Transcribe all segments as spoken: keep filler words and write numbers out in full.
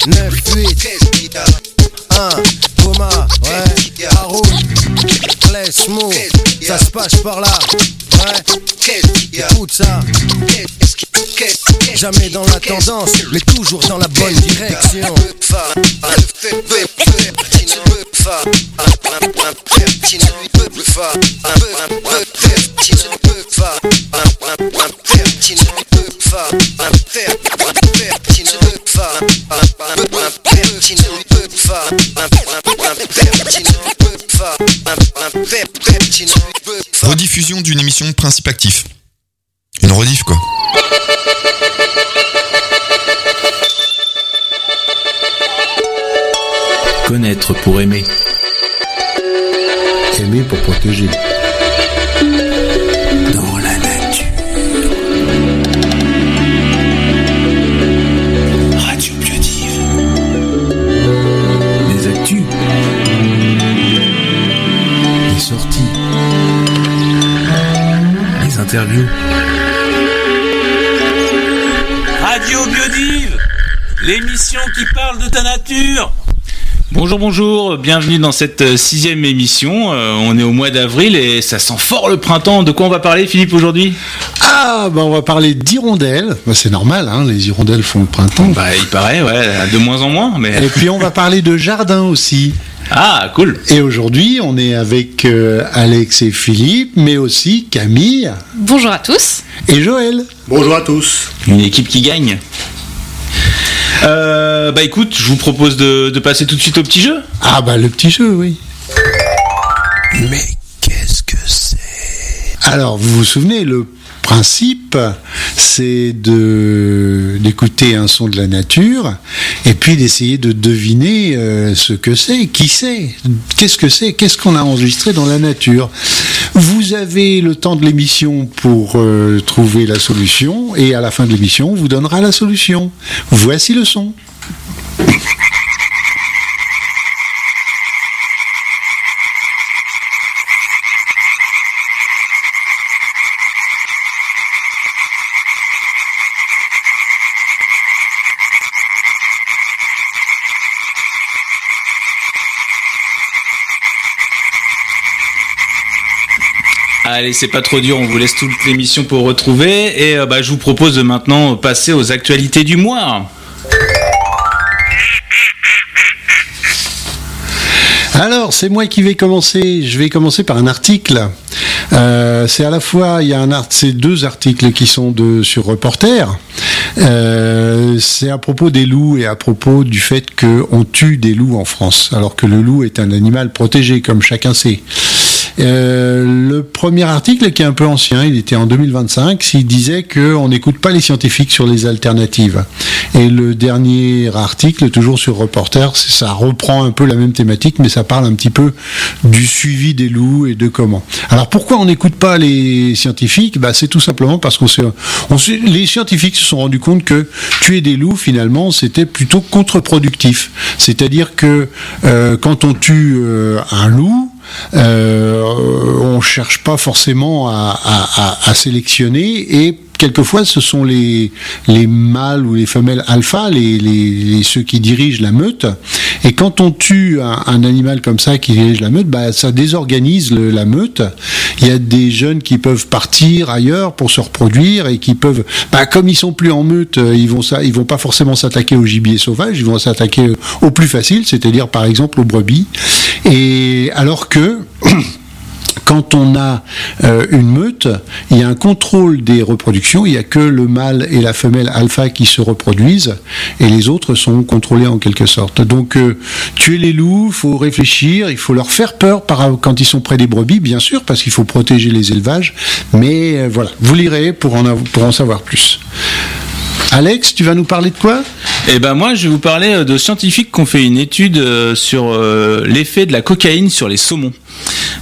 neuf huit un, Thomas, ouais, Haroun, Clay, Smooth, ça se passe par là, ouais, écoute ça. Jamais dans la tendance, mais toujours dans la bonne direction. Rediffusion d'une émission Principe Actif. Une rediff quoi. Connaître pour aimer. Aimer pour protéger. Dans la nature. Radio Biodive. Des actus. Des sorties. Des interviews. Radio Biodive, l'émission qui parle de ta nature. Bonjour, bonjour, bienvenue dans cette sixième émission. Euh, on est au mois d'avril et ça sent fort le printemps. De quoi on va parler, Philippe, aujourd'hui ? Ah, bah on va parler d'hirondelles. Bah, c'est normal, hein, les hirondelles font le printemps. Bah, il paraît, ouais, de moins en moins. Mais... Et puis on va parler de jardin aussi. Ah, cool. Et aujourd'hui, on est avec euh, Alex et Philippe, mais aussi Camille. Bonjour à tous. Et Joël. Bonjour à tous. Une équipe qui gagne. Euh, bah écoute, je vous propose de, de passer tout de suite au petit jeu. Ah bah le petit jeu, oui. Mais qu'est-ce que c'est ? Alors, vous vous souvenez, le principe, c'est de d'écouter un son de la nature et puis d'essayer de deviner euh, ce que c'est, qui c'est, qu'est-ce que c'est, qu'est-ce qu'on a enregistré dans la nature. Vous avez le temps de l'émission pour euh, trouver la solution et à la fin de l'émission, on vous donnera la solution. Voici le son. Allez, c'est pas trop dur, on vous laisse toute l'émission pour retrouver. Et euh, bah, je vous propose de maintenant passer aux actualités du mois. Alors, c'est moi qui vais commencer. Je vais commencer par un article. Euh, c'est à la fois, il y a un art, c'est deux articles qui sont de sur Reporter. Euh, c'est à propos des loups et à propos du fait qu'on tue des loups en France, alors que le loup est un animal protégé, comme chacun sait. Euh, le premier article, qui est un peu ancien, il était en deux mille vingt-cinq, il disait qu'on n'écoute pas les scientifiques sur les alternatives. Et le dernier article, toujours sur Reporter, ça reprend un peu la même thématique, mais ça parle un petit peu du suivi des loups et de comment. Alors pourquoi on n'écoute pas les scientifiques ? Bah, c'est tout simplement parce qu'on s'est, on s'est, les scientifiques se sont rendus compte que tuer des loups, finalement, c'était plutôt contre-productif. C'est-à-dire que euh, quand on tue euh, un loup, Euh, on cherche pas forcément à, à, à, à sélectionner et quelquefois ce sont les, les mâles ou les femelles alpha, les, les, les, ceux qui dirigent la meute, et quand on tue un, un animal comme ça qui dirige la meute, bah, ça désorganise le, la meute. Il y a des jeunes qui peuvent partir ailleurs pour se reproduire et qui peuvent, bah, comme ils sont plus en meute, ils vont, ça, ils vont pas forcément s'attaquer au gibier sauvage, ils vont s'attaquer au plus facile, c'est-à-dire par exemple aux brebis. Et alors que quand on a euh, une meute, il y a un contrôle des reproductions, il n'y a que le mâle et la femelle alpha qui se reproduisent, et les autres sont contrôlés en quelque sorte. Donc, euh, tuer les loups, il faut réfléchir, il faut leur faire peur par, quand ils sont près des brebis, bien sûr, parce qu'il faut protéger les élevages, mais euh, voilà, vous lirez pour en, avoir, pour en savoir plus. Alex, tu vas nous parler de quoi ? Eh ben moi, je vais vous parler de scientifiques qui ont fait une étude sur euh, l'effet de la cocaïne sur les saumons.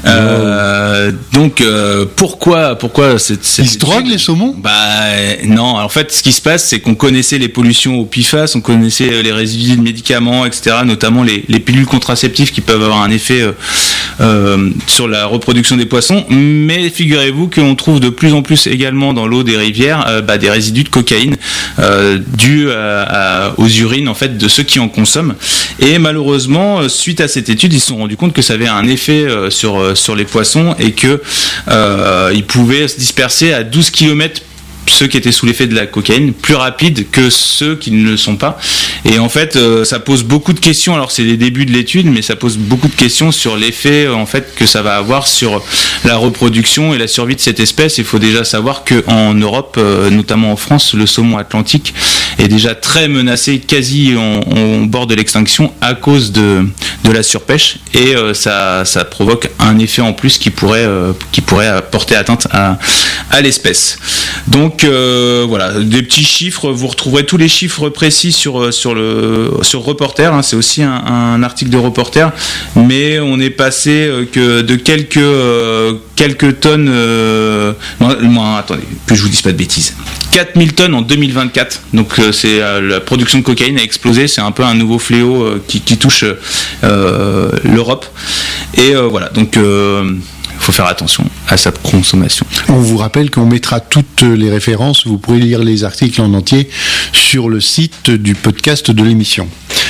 Euh, donc euh, pourquoi pourquoi cette, cette Ils se droguent les saumons ? Bah non, en fait ce qui se passe c'est qu'on connaissait les pollutions au P F A S, on connaissait les résidus de médicaments, et cetera, notamment les, les pilules contraceptives qui peuvent avoir un effet euh, euh, sur la reproduction des poissons, mais figurez-vous qu'on trouve de plus en plus également dans l'eau des rivières euh, bah, des résidus de cocaïne euh, dus à, à, aux urines en fait de ceux qui en consomment, et malheureusement suite à cette étude ils se sont rendus compte que ça avait un effet euh, sur, euh, sur les poissons et que euh, ils pouvaient se disperser à douze kilomètres, ceux qui étaient sous l'effet de la cocaïne, plus rapide que ceux qui ne le sont pas. Et en fait, euh, ça pose beaucoup de questions. Alors, c'est les débuts de l'étude, mais ça pose beaucoup de questions sur l'effet, en fait, que ça va avoir sur la reproduction et la survie de cette espèce. Il faut déjà savoir qu'en Europe, euh, notamment en France, le saumon atlantique est déjà très menacé, quasi en, en bord de l'extinction à cause de, de la surpêche. Et euh, ça, ça provoque un effet en plus qui pourrait, euh, qui pourrait porter atteinte à, à l'espèce. Donc, Donc euh, voilà, des petits chiffres, vous retrouverez tous les chiffres précis sur sur le sur Reporter, hein, c'est aussi un, un article de Reporter, mais on est passé que de quelques euh, quelques tonnes euh, non, non, attendez, que je vous dise pas de bêtises. quatre mille tonnes en deux mille vingt-quatre. Donc euh, c'est euh, la production de cocaïne a explosé, c'est un peu un nouveau fléau euh, qui qui touche euh, l'Europe. Et euh, voilà, donc euh, faut faire attention à sa consommation. On vous rappelle qu'on mettra toutes les références, vous pourrez lire les articles en entier sur le site du podcast de l'émission.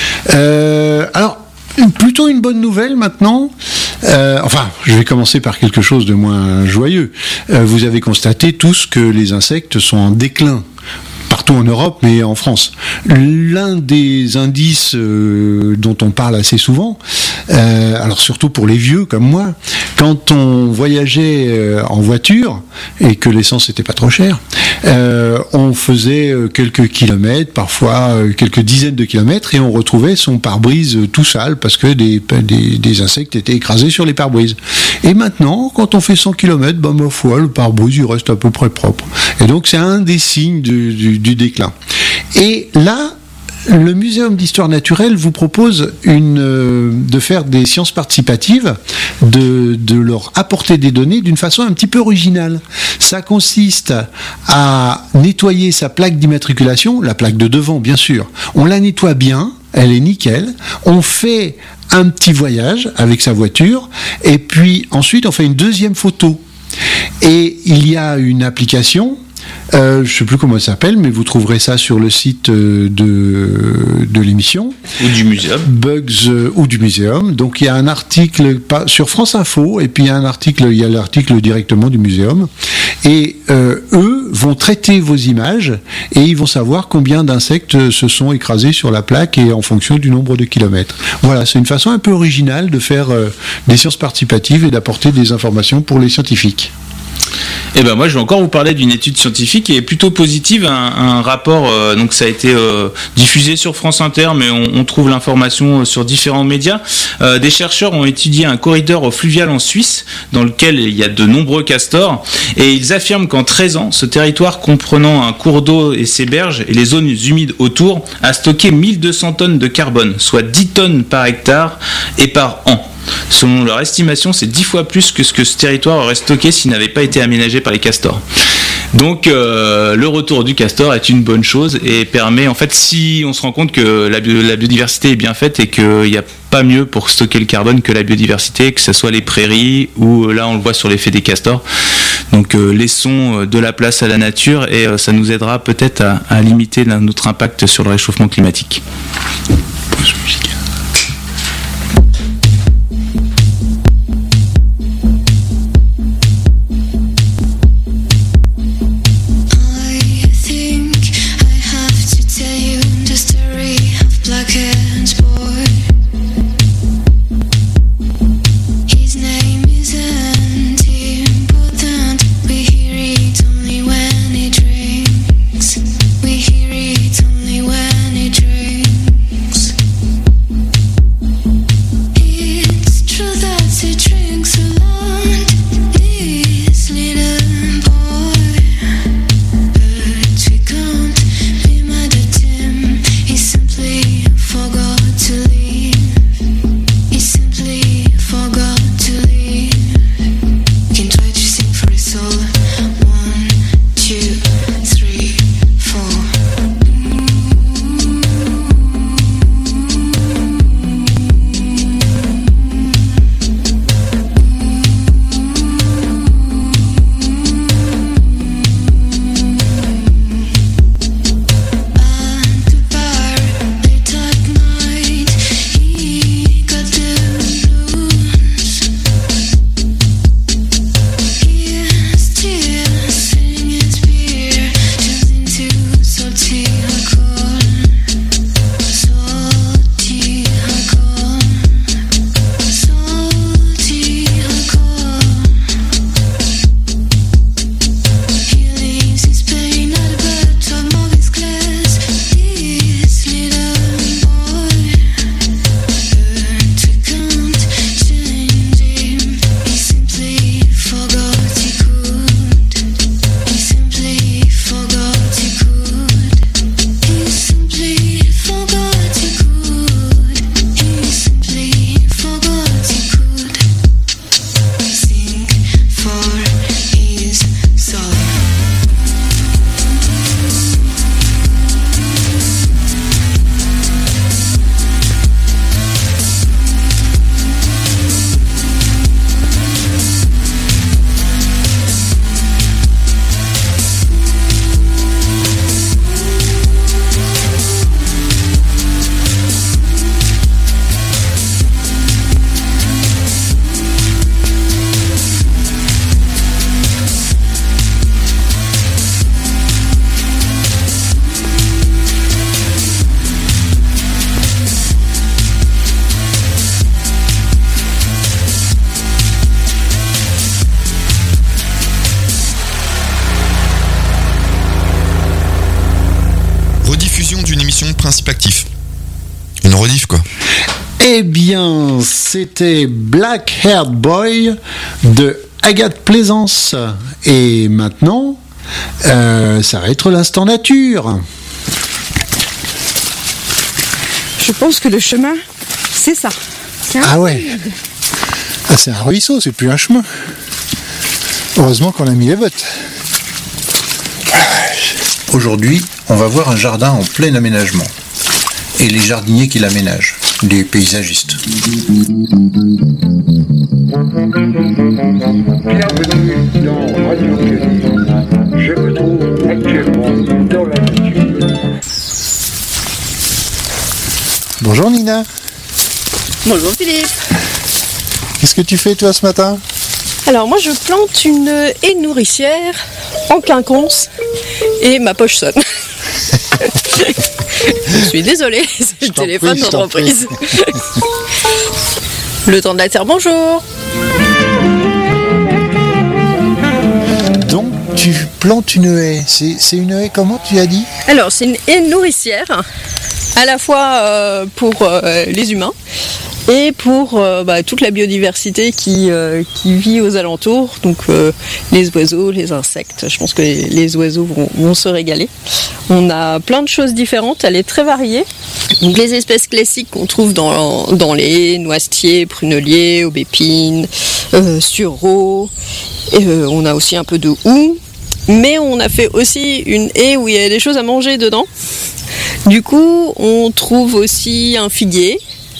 Euh, alors, plutôt une bonne nouvelle maintenant. Euh, enfin, je vais commencer par quelque chose de moins joyeux. Euh, vous avez constaté tous que les insectes sont en déclin. Partout en Europe, mais en France. L'un des indices euh, dont on parle assez souvent, euh, alors surtout pour les vieux comme moi, quand on voyageait euh, en voiture et que l'essence n'était pas trop chère, euh, on faisait euh, quelques kilomètres, parfois euh, quelques dizaines de kilomètres, et on retrouvait son pare-brise euh, tout sale parce que des, des, des insectes étaient écrasés sur les pare-brises. Et maintenant, quand on fait cent kilomètres, ben, ma foi, le pare-brise il reste à peu près propre. Et donc c'est un des signes du, du, du déclin. Et là, le Muséum d'histoire naturelle vous propose une, euh, de faire des sciences participatives, de, de leur apporter des données d'une façon un petit peu originale. Ça consiste à nettoyer sa plaque d'immatriculation, la plaque de devant bien sûr. On la nettoie bien, elle est nickel. On fait un petit voyage avec sa voiture et puis ensuite on fait une deuxième photo. Et il y a une application, euh, je ne sais plus comment elle s'appelle, mais vous trouverez ça sur le site de, de l'émission. Ou du muséum. Bugs euh, ou du muséum. Donc il y a un article pas, sur France Info, et puis il y a un article, il y a l'article directement du muséum. Et euh, eux vont traiter vos images et ils vont savoir combien d'insectes se sont écrasés sur la plaque et en fonction du nombre de kilomètres. Voilà, c'est une façon un peu originale de faire euh, des sciences participatives et d'apporter des informations pour les scientifiques. Eh ben moi je vais encore vous parler d'une étude scientifique qui est plutôt positive, un, un rapport, euh, donc ça a été euh, diffusé sur France Inter, mais on, on trouve l'information sur différents médias. Euh, des chercheurs ont étudié un corridor fluvial en Suisse dans lequel il y a de nombreux castors, et ils affirment qu'en treize ans, ce territoire comprenant un cours d'eau et ses berges et les zones humides autour a stocké mille deux cents tonnes de carbone, soit dix tonnes par hectare et par an. Selon leur estimation, c'est dix fois plus que ce que ce territoire aurait stocké s'il n'avait pas été aménagé par les castors. Donc euh, le retour du castor est une bonne chose et permet, en fait, si on se rend compte que la, bio, la biodiversité est bien faite et qu'il n'y a pas mieux pour stocker le carbone que la biodiversité, que ce soit les prairies ou là on le voit sur l'effet des castors. Donc euh, laissons de la place à la nature et euh, ça nous aidera peut-être à, à limiter notre impact sur le réchauffement climatique. principe actif. Une rediff, quoi. Eh bien, c'était Black Haired Boy de Agathe Plaisance. Et maintenant, euh, ça va être l'instant nature. Je pense que le chemin, c'est ça. C'est Ah ouais. Ah, c'est un ruisseau, c'est plus un chemin. Heureusement qu'on a mis les bottes. Aujourd'hui, on va voir un jardin en plein aménagement. Et les jardiniers qui l'aménagent, les paysagistes. Bienvenue dans Radio Gueudille. Je me trouve actuellement dans la nature. Bonjour Nina. Bonjour Philippe. Qu'est-ce que tu fais toi ce matin? Alors moi je plante une haie nourricière en quinconce et ma poche sonne. Je suis désolée, c'est le téléphone prie, je t'en d'entreprise. Le temps de la terre, bonjour. Donc tu plantes une haie. C'est, c'est une haie comment tu as dit? Alors c'est une haie nourricière, à la fois euh, pour euh, les humains et pour euh, bah, toute la biodiversité qui, euh, qui vit aux alentours, donc euh, les oiseaux, les insectes. Je pense que les, les oiseaux vont, vont se régaler. On a plein de choses différentes, elle est très variée. Donc les espèces classiques qu'on trouve dans, dans les noisetiers, pruneliers, aubépines, euh, sureaux. Et, euh, on a aussi un peu de houx, mais on a fait aussi une haie où il y a des choses à manger dedans. Du coup, on trouve aussi un figuier,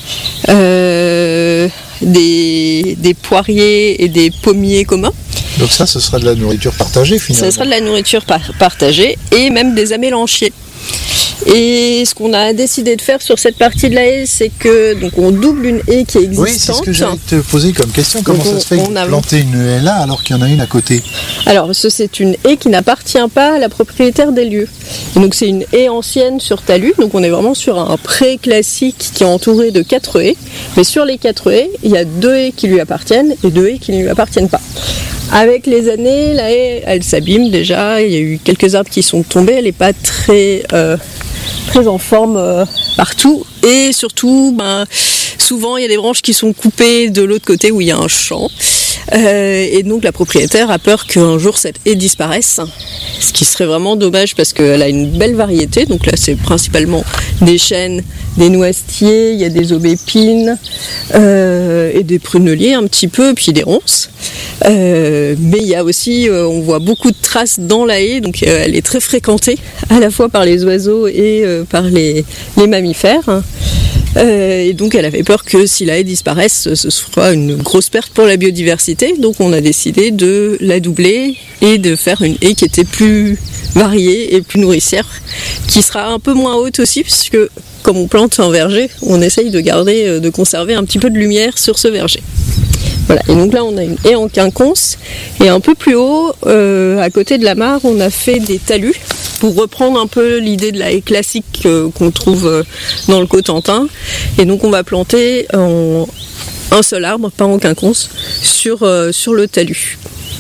euh, des, des poiriers et des pommiers communs. Donc ça, ce sera de la nourriture partagée finalement. Ça sera de la nourriture par- partagée et même des amélanchiers. Et ce qu'on a décidé de faire sur cette partie de la haie, c'est que donc on double une haie qui est existante. Oui, c'est ce que j'allais te poser comme question. Comment Donc ça on- se fait que on vous a- plantez une haie là alors qu'il y en a une à côté? Alors, ce, c'est une haie qui n'appartient pas à la propriétaire des lieux. Et donc, c'est une haie ancienne sur talus. Donc, on est vraiment sur un pré classique qui est entouré de quatre haies. Mais sur les quatre haies, il y a deux haies qui lui appartiennent et deux haies qui ne lui appartiennent pas. Avec les années, la haie, elle s'abîme déjà. Il y a eu quelques arbres qui sont tombés. Elle n'est pas très, euh, très en forme euh, partout. Et surtout, ben, souvent, il y a des branches qui sont coupées de l'autre côté où il y a un champ. Euh, et donc la propriétaire a peur qu'un jour cette haie disparaisse, ce qui serait vraiment dommage parce qu'elle a une belle variété. Donc là c'est principalement des chênes, des noisetiers, il y a des aubépines euh, et des pruneliers un petit peu, puis des ronces. Euh, mais il y a aussi, euh, on voit beaucoup de traces dans la haie, donc euh, elle est très fréquentée à la fois par les oiseaux et euh, par les, les mammifères. Euh, et donc elle avait peur que si la haie disparaisse, ce sera une grosse perte pour la biodiversité. Donc on a décidé de la doubler et de faire une haie qui était plus variée et plus nourricière, qui sera un peu moins haute aussi, puisque comme on plante un verger, on essaye de garder, de conserver un petit peu de lumière sur ce verger. Voilà, et donc là on a une haie en quinconce, et un peu plus haut, euh, à côté de la mare, on a fait des talus pour reprendre un peu l'idée de la haie classique euh, qu'on trouve euh, dans le Cotentin. Et donc on va planter en un seul arbre, pas en quinconce, sur, euh, sur le talus.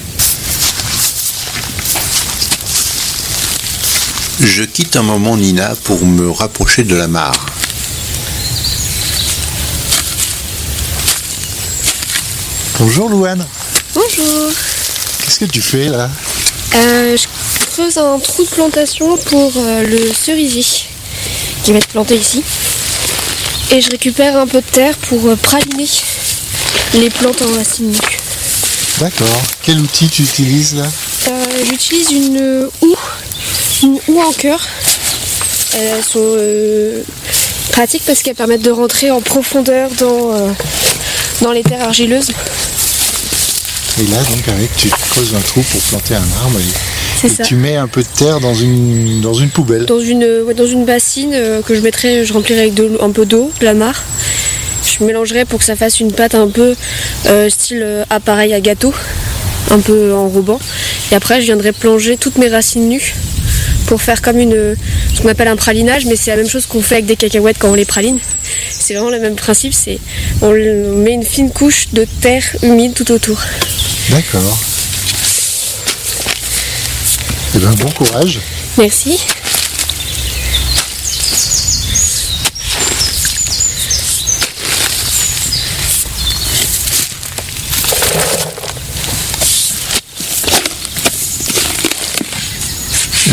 Je quitte un moment Nina pour me rapprocher de la mare. Bonjour Louane. Bonjour. Qu'est-ce que tu fais là? Euh, je creuse un trou de plantation pour euh, le cerisier qui va être planté ici. Et je récupère un peu de terre pour euh, praliner les plantes en racines nues. D'accord. Quel outil tu utilises là? Euh, J'utilise une euh, houe, une houe en cœur. Elles sont euh, pratiques parce qu'elles permettent de rentrer en profondeur dans, euh, dans les terres argileuses. Et là, donc, avec, tu creuses un trou pour planter un arbre et, C'est et ça. tu mets un peu de terre dans une, dans une poubelle. Dans une, ouais, dans une bassine euh, que je mettrai, je remplirai avec de l'eau- un peu d'eau, de la mare. Je mélangerai pour que ça fasse une pâte un peu euh, style euh, appareil à gâteau, un peu enrobant. Et après, je viendrai plonger toutes mes racines nues pour faire comme une, ce qu'on appelle un pralinage, mais c'est la même chose qu'on fait avec des cacahuètes quand on les praline. C'est vraiment le même principe, c'est on met une fine couche de terre humide tout autour. D'accord. Eh ben, bon courage. Merci.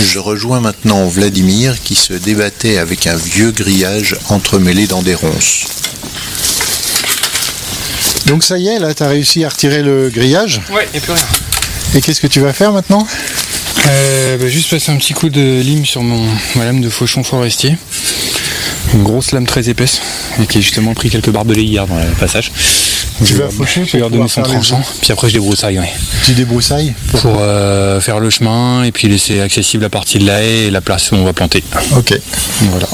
Je rejoins maintenant Vladimir qui se débattait avec un vieux grillage entremêlé dans des ronces. Donc ça y est, là, tu as réussi à retirer le grillage. Ouais, il n'y a plus rien. Et qu'est-ce que tu vas faire maintenant ? euh, bah, Juste passer un petit coup de lime sur mon, ma lame de fauchon forestier. Une grosse lame très épaisse, et qui a justement pris quelques barbelés hier dans le passage. Tu je vas vais, faucher je vais leur donner son tranchant, puis après je débroussaille. Ouais. Tu débroussailles Pour, pour euh, faire le chemin, et puis laisser accessible la partie de la haie et la place où on va planter. Ok. Voilà.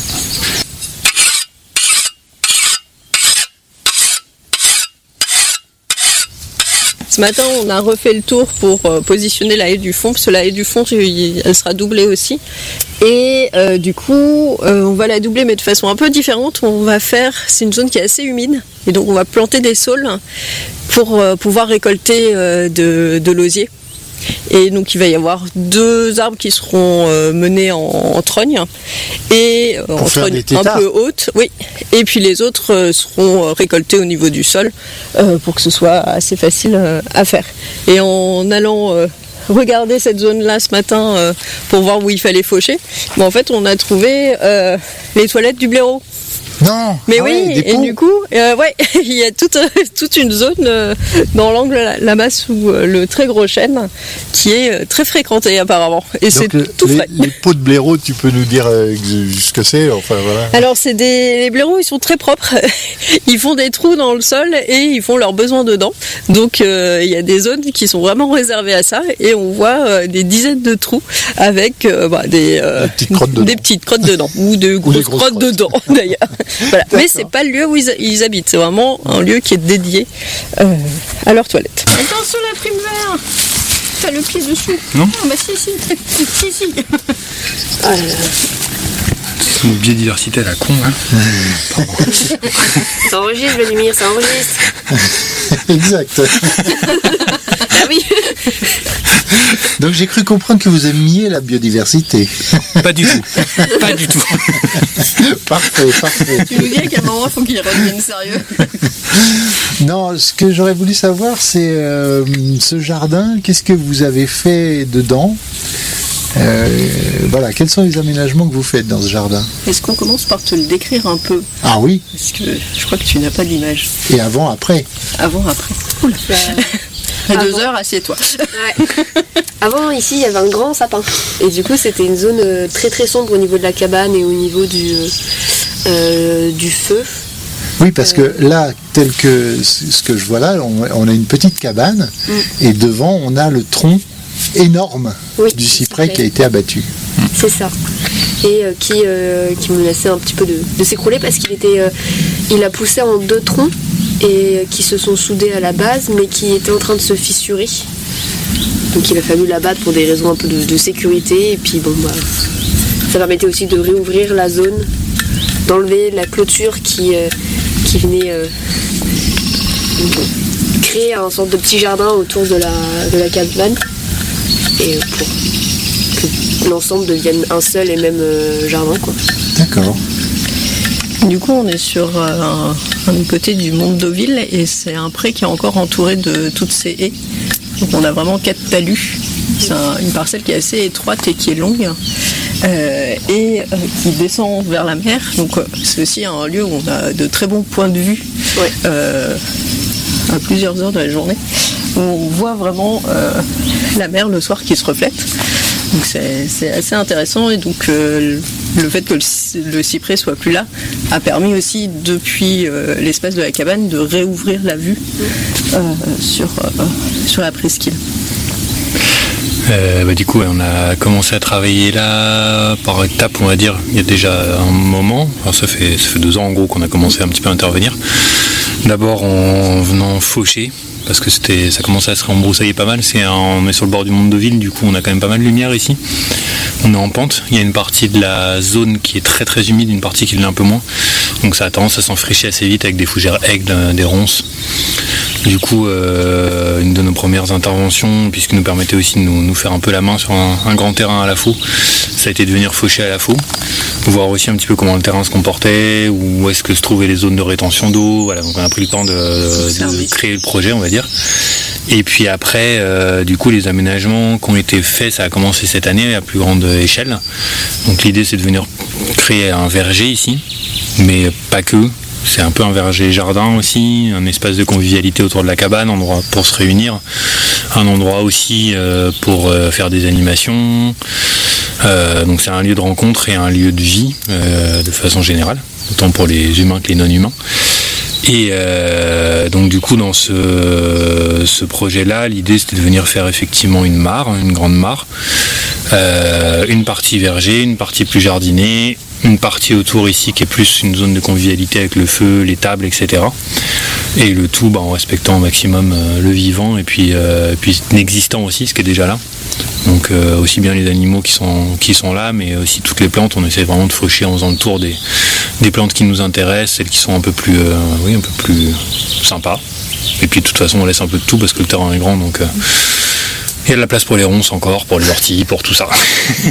Ce matin, on a refait le tour pour euh, positionner la haie du fond, parce que la haie du fond, elle sera doublée aussi. Et euh, du coup, euh, on va la doubler, mais de façon un peu différente. On va faire, c'est une zone qui est assez humide, et donc on va planter des saules pour euh, pouvoir récolter euh, de, de l'osier. Et donc il va y avoir deux arbres qui seront euh, menés en, en trogne et euh, en trogne un peu haute, oui. Et puis les autres euh, seront euh, récoltés au niveau du sol euh, pour que ce soit assez facile euh, à faire. Et en allant euh, regarder cette zone-là ce matin euh, pour voir où il fallait faucher, bon, en fait on a trouvé euh, les toilettes du blaireau. Non. Mais ah oui, ouais, et du coup, euh, ouais, il y a toute, toute une zone euh, dans l'angle là-bas sous euh, le très gros chêne qui est euh, très fréquentée apparemment. Et donc c'est le, tout les, frais. Les pots de blaireau, tu peux nous dire euh, ce que c'est, enfin voilà. Alors c'est des les blaireaux, ils sont très propres. Ils font des trous dans le sol et ils font leurs besoins dedans. Donc euh, il y a des zones qui sont vraiment réservées à ça et on voit euh, des dizaines de trous avec euh, bah, des, euh, des petites crottes dedans, des petites crottes dedans ou de grosses, grosses crottes, crottes dedans d'ailleurs. Voilà. Mais c'est pas le lieu où ils, ils habitent, c'est vraiment un lieu qui est dédié euh, à leurs toilettes. Attention la prime vert, t'as le pied dessous. Non. Ah bah si si, si si. Ah là là. C'est une biodiversité à la con, hein. Ça enregistre, Vladimir, ça enregistre. Exact. Ah oui. Donc j'ai cru comprendre que vous aimiez la biodiversité. Pas du tout. Pas du tout. Parfait, parfait. Tu nous dis à quel moment il faut qu'il redevienne sérieux. Non, ce que j'aurais voulu savoir, c'est euh, ce jardin, qu'est-ce que vous avez fait dedans ? Euh, voilà, quels sont les aménagements que vous faites dans ce jardin ? Est-ce qu'on commence par te le décrire un peu ? Ah oui. Parce que je crois que tu n'as pas d'image. Et avant, après ? Avant, après. Oula. À deux heures, assieds-toi. Ouais. Avant, ici, il y avait un grand sapin. Et du coup, c'était une zone très très sombre au niveau de la cabane et au niveau du, euh, du feu. Oui, parce que là, tel que ce que je vois là, on, on a une petite cabane mm. et devant, on a le tronc énorme oui, du cyprès qui a été abattu. C'est ça. Et euh, qui, euh, qui me laissait un petit peu de, de s'écrouler parce qu'il était, euh, il a poussé en deux troncs et qui se sont soudés à la base, mais qui étaient en train de se fissurer. Donc il a fallu l'abattre pour des raisons un peu de, de sécurité. Et puis bon, bah, ça permettait aussi de réouvrir la zone, d'enlever la clôture qui, euh, qui venait euh, créer un sorte de petit jardin autour de la, de la cabane. Et pour que l'ensemble devienne un seul et même euh, jardin, quoi. D'accord. Du coup, on est sur euh, un, un côté du Monde d'Auville et c'est un pré qui est encore entouré de toutes ces haies. Donc on a vraiment quatre talus. C'est un, une parcelle qui est assez étroite et qui est longue euh, et euh, qui descend vers la mer. Donc euh, c'est aussi un lieu où on a de très bons points de vue ouais. euh, à plusieurs heures de la journée. Où on voit vraiment euh, la mer le soir qui se reflète. Donc c'est, c'est assez intéressant et donc euh, le fait que le, le cyprès soit plus là a permis aussi depuis euh, l'espace de la cabane de réouvrir la vue euh, sur, euh, sur la presqu'île. Euh, bah, du coup, on a commencé à travailler là par étapes, on va dire, il y a déjà un moment. Alors, ça fait, ça fait deux ans en gros qu'on a commencé un petit peu à intervenir. D'abord en venant faucher, parce que c'était, ça commençait à se rembroussailler pas mal. C'est un, on est sur le bord du Monde d'Auville, du coup on a quand même pas mal de lumière ici. On est en pente, il y a une partie de la zone qui est très très humide, une partie qui l'est un peu moins. Donc ça a tendance à s'enfraîchir assez vite avec des fougères aigles, des ronces. Du coup, euh, une de nos premières interventions, puisque nous permettait aussi de nous, nous faire un peu la main sur un, un grand terrain à la faux, ça a été de venir faucher à la faux, voir aussi un petit peu comment le terrain se comportait, où est-ce que se trouvaient les zones de rétention d'eau. Voilà, donc on a pris le temps de, de créer le projet, on va dire. Et puis après, euh, du coup, les aménagements qui ont été faits, ça a commencé cette année à plus grande échelle. Donc l'idée, c'est de venir créer un verger ici, mais pas que. C'est un peu un verger-jardin aussi, un espace de convivialité autour de la cabane, un endroit pour se réunir, un endroit aussi euh, pour euh, faire des animations. Euh, donc c'est un lieu de rencontre et un lieu de vie euh, de façon générale, autant pour les humains que les non-humains. Et euh, donc du coup dans ce, ce projet-là, l'idée c'était de venir faire effectivement une mare, une grande mare, euh, une partie verger, une partie plus jardinée, une partie autour ici qui est plus une zone de convivialité avec le feu, les tables, et cetera. Et le tout bah, en respectant au maximum euh, le vivant et puis, euh, puis l'existant aussi, ce qui est déjà là. Donc euh, aussi bien les animaux qui sont, qui sont là, mais aussi toutes les plantes. On essaie vraiment de faucher en faisant le tour des, des plantes qui nous intéressent, celles qui sont un peu plus, euh, oui, un peu plus sympas. Et puis de toute façon on laisse un peu de tout parce que le terrain est grand, donc euh, il y a de la place pour les ronces encore, pour les orties, pour tout ça.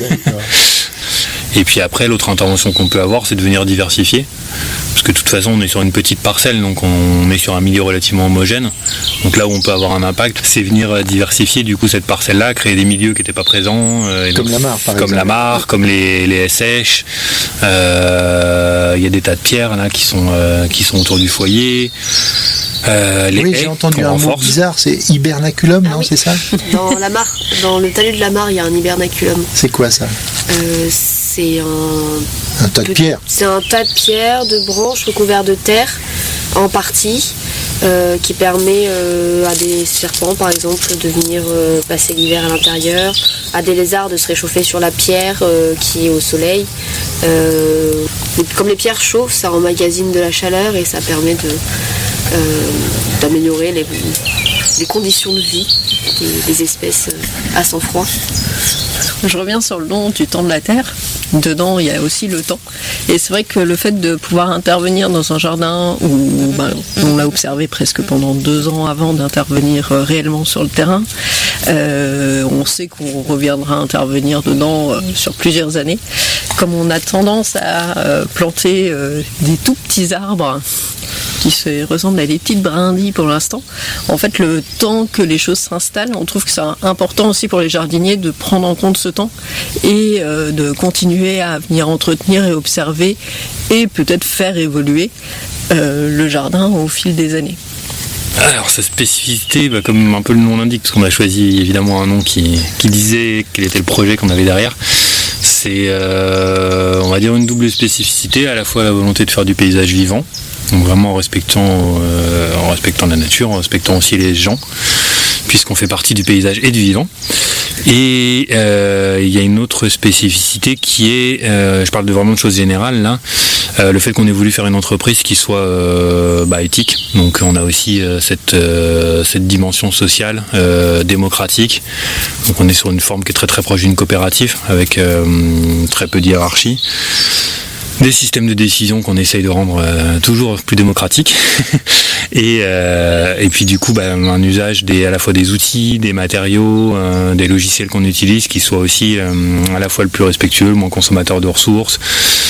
Et puis après, l'autre intervention qu'on peut avoir, c'est de venir diversifier. Parce que de toute façon, on est sur une petite parcelle, donc on est sur un milieu relativement homogène. Donc là où on peut avoir un impact, c'est venir diversifier du coup cette parcelle-là, créer des milieux qui n'étaient pas présents. Euh, comme donc, la mare, par Comme exemple. la mare, comme les, les S sèches. Euh, il y a des tas de pierres là qui sont, euh, qui sont autour du foyer. Euh, les oui, haies j'ai entendu un renforce. mot bizarre, c'est hibernaculum, Ah non, oui. c'est ça? Dans la mare, dans le talus de la mare, il y a un hibernaculum. C'est quoi ça? Euh, c'est un... Un tas de petit- pierres. C'est un tas de pierres, de branches recouvertes de terre, en partie, euh, qui permet euh, à des serpents, par exemple, de venir euh, passer l'hiver à l'intérieur, à des lézards de se réchauffer sur la pierre euh, qui est au soleil. Euh, et comme les pierres chauffent, ça emmagasine de la chaleur et ça permet de, euh, d'améliorer les, les conditions de vie des, des espèces à sang froid. Je reviens sur le long du temps de la Terre. Dedans, il y a aussi le temps. Et c'est vrai que le fait de pouvoir intervenir dans un jardin où ben, on l'a observé presque pendant deux ans avant d'intervenir euh, réellement sur le terrain, euh, on sait qu'on reviendra intervenir dedans euh, sur plusieurs années. Comme on a tendance à euh, planter euh, des tout petits arbres qui se ressemblent à des petites brindilles pour l'instant. En fait, le temps que les choses s'installent, on trouve que c'est important aussi pour les jardiniers de prendre en compte ce temps et euh, de continuer à venir entretenir et observer et peut-être faire évoluer euh, le jardin au fil des années. Alors sa spécificité, bah, comme un peu le nom l'indique, parce qu'on a choisi évidemment un nom qui, qui disait quel était le projet qu'on avait derrière, c'est euh, on va dire une double spécificité, à la fois la volonté de faire du paysage vivant, donc vraiment en respectant, euh, en respectant la nature, en respectant aussi les gens, puisqu'on fait partie du paysage et du vivant. Et euh, il y a une autre spécificité qui est, euh, je parle de vraiment de choses générales là, euh, le fait qu'on ait voulu faire une entreprise qui soit euh, bah, éthique. Donc on a aussi euh, cette, euh, cette dimension sociale, euh, démocratique. Donc on est sur une forme qui est très très proche d'une coopérative avec euh, très peu d'hiérarchie. Des systèmes de décision qu'on essaye de rendre euh, toujours plus démocratiques et, euh, et puis du coup bah, un usage des, à la fois des outils, des matériaux, euh, des logiciels qu'on utilise qui soient aussi euh, à la fois le plus respectueux, le moins consommateur de ressources,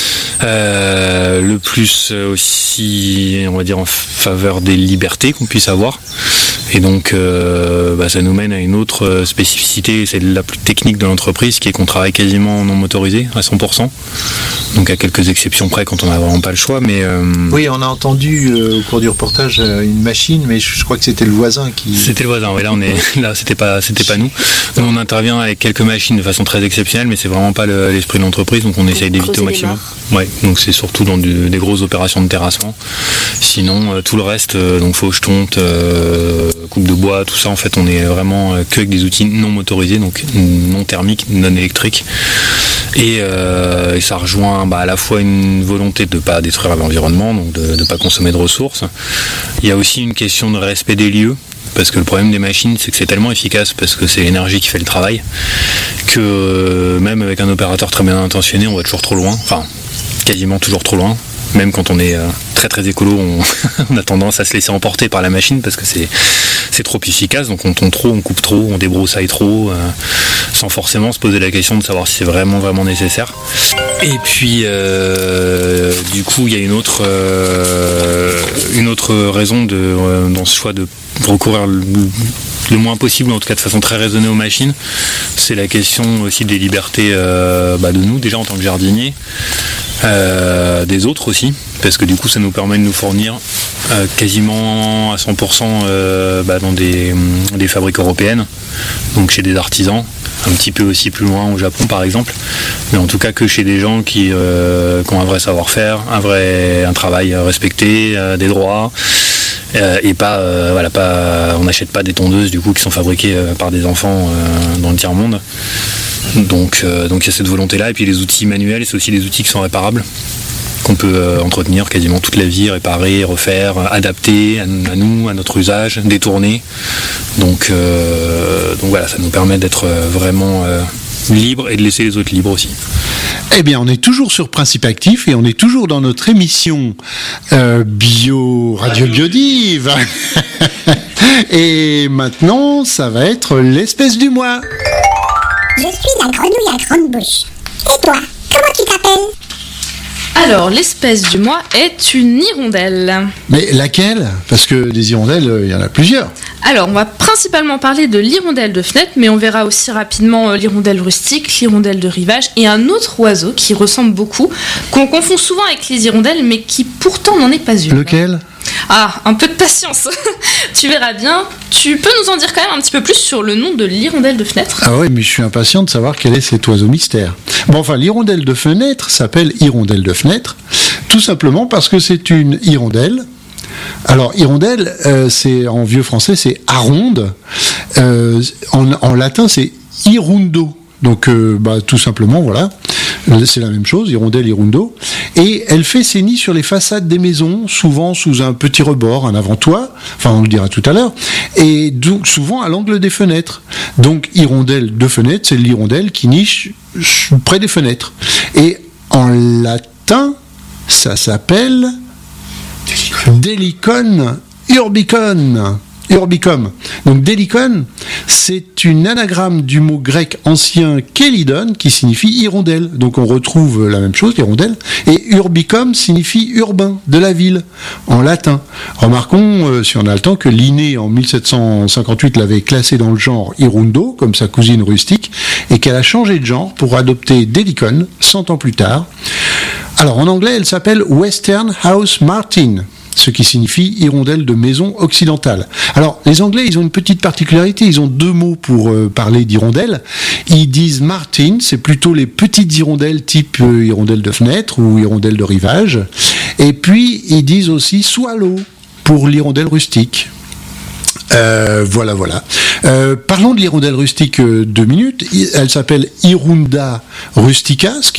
euh, le plus aussi on va dire en faveur des libertés qu'on puisse avoir. Et donc euh, bah, ça nous mène à une autre spécificité, c'est la plus technique de l'entreprise, qui est qu'on travaille quasiment non motorisé à cent pour cent. Donc à quelques exceptions près quand on n'a vraiment pas le choix. Mais euh, oui, on a entendu euh, au cours du reportage euh, une machine, mais je, je crois que c'était le voisin qui... C'était le voisin, oui, là on est là c'était pas c'était pas nous. Nous on intervient avec quelques machines de façon très exceptionnelle, mais c'est vraiment pas le, l'esprit de l'entreprise, donc on essaye d'éviter au maximum. Ouais, donc c'est surtout dans du, des grosses opérations de terrassement. Sinon euh, tout le reste, euh, donc fauche, tonte, euh, coupe de bois, tout ça en fait on est vraiment euh, que avec des outils non motorisés, donc non thermiques, non électriques. Et, euh, et ça rejoint bah, à la fois une volonté de ne pas détruire l'environnement, donc de ne pas consommer de ressources. Il y a aussi une question de respect des lieux, parce que le problème des machines, c'est que c'est tellement efficace, parce que c'est l'énergie qui fait le travail, que euh, même avec un opérateur très bien intentionné, on va toujours trop loin, enfin quasiment toujours trop loin. Même quand on est euh, très très écolo, on, on a tendance à se laisser emporter par la machine parce que c'est, c'est trop efficace, donc on tombe trop, on coupe trop, on débroussaille trop, euh, sans forcément se poser la question de savoir si c'est vraiment vraiment nécessaire. Et puis euh, du coup il y a une autre, euh, une autre raison de, euh, dans ce choix de recourir le moins possible, en tout cas de façon très raisonnée aux machines. C'est la question aussi des libertés euh, bah, de nous, déjà en tant que jardiniers, euh, des autres aussi, parce que du coup ça nous permet de nous fournir euh, quasiment à cent pour cent euh, bah, dans des, des fabriques européennes, donc chez des artisans, un petit peu aussi plus loin au Japon par exemple, mais en tout cas que chez des gens qui, euh, qui ont un vrai savoir-faire, un vrai un travail respecté, euh, des droits, euh, et pas, euh, voilà, pas, on n'achète pas des tondeuses du coup qui sont fabriquées euh, par des enfants euh, dans le tiers-monde. Donc euh, donc il y a cette volonté-là, et puis les outils manuels, c'est aussi des outils qui sont réparables, qu'on peut euh, entretenir quasiment toute la vie, réparer, refaire, adapter à, à nous, à notre usage, détourner. Donc, euh, donc voilà, ça nous permet d'être euh, vraiment euh, libre et de laisser les autres libres aussi. Eh bien, on est toujours sur Principe Actif et on est toujours dans notre émission euh, Bio Radio Biodive. Et maintenant, ça va être l'espèce du mois. Je suis la grenouille à grande bouche. Et toi, comment tu t'appelles ? Alors, l'espèce du mois est une hirondelle. Mais laquelle ? Parce que des hirondelles, il y en a plusieurs. Alors, on va principalement parler de l'hirondelle de fenêtre, mais on verra aussi rapidement l'hirondelle rustique, l'hirondelle de rivage et un autre oiseau qui ressemble beaucoup, qu'on confond souvent avec les hirondelles, mais qui pourtant n'en est pas une. Lequel ? Ah, un peu de patience. Tu verras bien. Tu peux nous en dire quand même un petit peu plus sur le nom de l'hirondelle de fenêtre ? Ah oui, mais je suis impatient de savoir quel est cet oiseau mystère. Bon, enfin, l'hirondelle de fenêtre s'appelle hirondelle de fenêtre, tout simplement parce que c'est une hirondelle. Alors, hirondelle, euh, c'est en vieux français, c'est aronde. Euh, en, en latin, c'est hirundo. Donc, euh, bah, tout simplement, voilà. C'est la même chose, hirondelle, hirundo. Et elle fait ses nids sur les façades des maisons, souvent sous un petit rebord, un avant-toit, enfin on le dira tout à l'heure, et donc souvent à l'angle des fenêtres. Donc hirondelle de fenêtre, c'est l'hirondelle qui niche près des fenêtres. Et en latin, ça s'appelle Dhelicon urbicon. Urbicum. Donc Dhelicon, c'est une anagramme du mot grec ancien kélidon qui signifie hirondelle. Donc on retrouve la même chose, hirondelle. Et urbicum signifie urbain, de la ville, en latin. Remarquons, euh, si on a le temps, que Linné en mille sept cent cinquante-huit l'avait classée dans le genre hirundo, comme sa cousine rustique, et qu'elle a changé de genre pour adopter Dhelicon cent ans plus tard. Alors en anglais, elle s'appelle Western House Martin, ce qui signifie hirondelle de maison occidentale. Alors, les Anglais, ils ont une petite particularité, ils ont deux mots pour euh, parler d'hirondelle. Ils disent martin, c'est plutôt les petites hirondelles type euh, hirondelle de fenêtre ou hirondelle de rivage. Et puis, ils disent aussi swallow pour l'hirondelle rustique. Euh, voilà, voilà. Euh, parlons de l'hirondelle rustique euh, deux minutes. Elle s'appelle Hirunda rustica, ce